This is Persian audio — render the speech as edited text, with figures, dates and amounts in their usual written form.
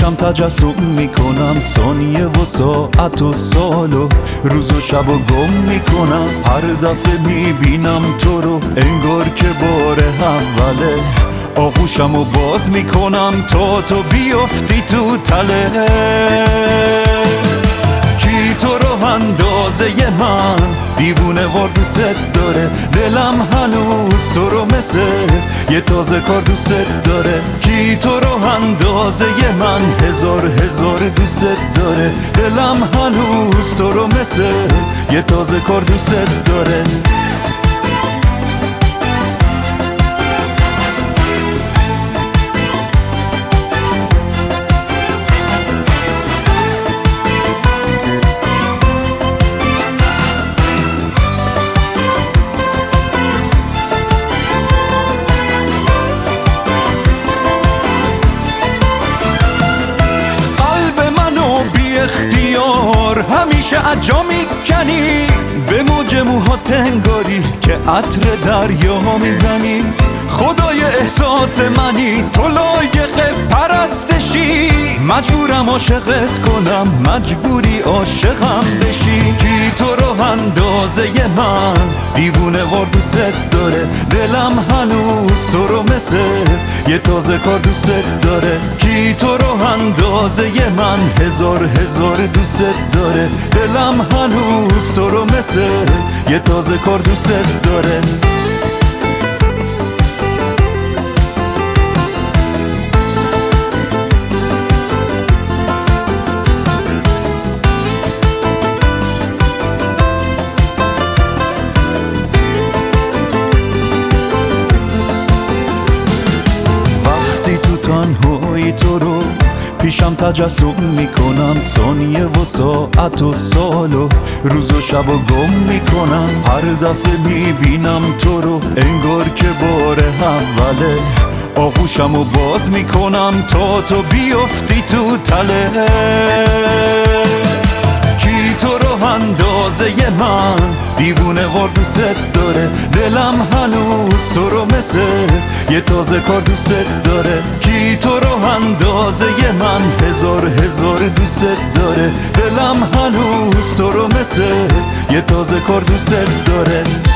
پیشم تجسم میکنم ثانیه و ساعت و سال و روز و شب و گم میکنم. هر دفعه میبینم تو رو انگار که بار اوله. آغوشم و باز میکنم تا تو بیفتی تو تله. کی تو رو اندازه من دیوونه وار دوست داره. دلم هنوز تو رو مثل یه تازه کار دوست داره. کی تو رو اندازه من هزار دوست داره. دلم هنوز تو رو مثل یه تازه کار دوست داره. اختیار همیشه اجا میکنی، به موج موها تنگاری که عطر دریا میزنی. خدای احساس منی تو لایق پرستشی. مجبورم عاشقت کنم مجبوری عاشقم بشی. کی تو رو اندازه من دیوونه وار دوست داره. دلم هنوز تو رو مثل یه تازه کار دوست داره. کی تو رو اندازه من هزار دوست داره. دلم هنوز تو رو مثل یه تازه کار دوست داره. تنهایی تو رو پیشم تجسم میکنم ثانیه و ساعت و سال و روز و شب و گم میکنم. هر دفعه میبینم تو رو انگار که بار اوله. آغوشم و باز میکنم تا تو بیفتی تو تله. کی تو رو اندازه من دیوونه وار دوست داره. دلم هنوز تو رو مثل یه تازه کار دوست داره. کی تو رو اندازه من هزار دوست داره. دلم هنوز تو رو مثل یه تازه کار دوست داره.